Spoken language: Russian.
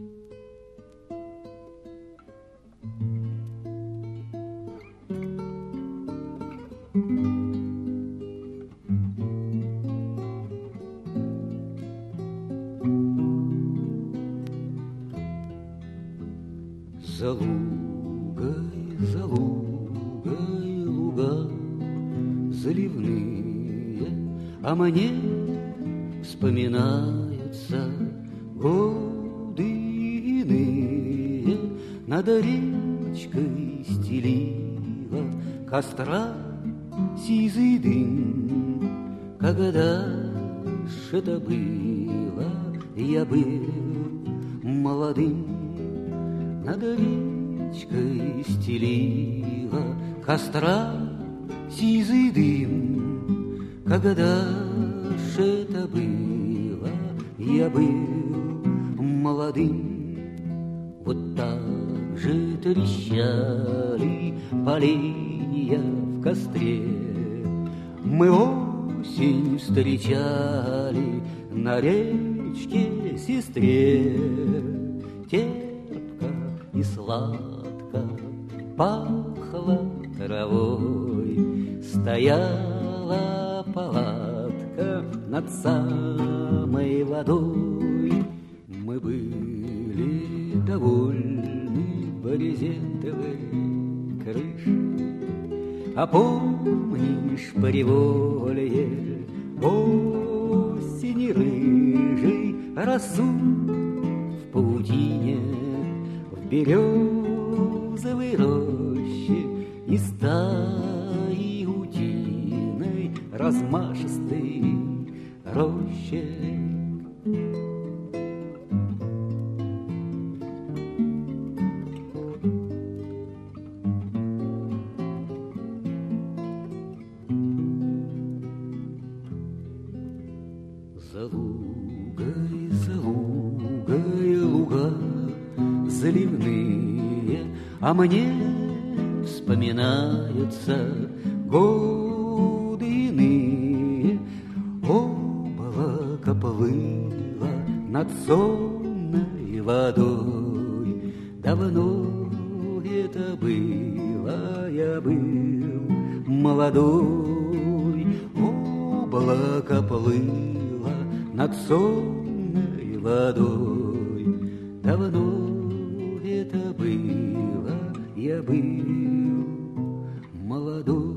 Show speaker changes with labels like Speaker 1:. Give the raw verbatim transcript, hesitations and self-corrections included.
Speaker 1: За лугой, за лугой луга заливные, а мне вспоминаются годы иные. Над речкой стелила костра сизый дым. Когда ж это было, я был молодым. Над речкой стелила костра сизый дым. Когда ж это было, я был молодым. Вот так же трещали поленья в костре. Мы осень встречали на речке Сестре. Терпко и сладко пахло травой, стояла палатка над самой водой. Мы были довольны брезентовой крышей. А помнишь приволье осени рыжей, росу в паутине, в березовой роще и стаи утиной размашистой рощей. За лугой, за лугой луга заливные, а мне вспоминаются годы иные. Облако плыло над сонной водой. Давно это было, я был молодой. Облако плыло над сонной водой. Давно это было, я был молодой.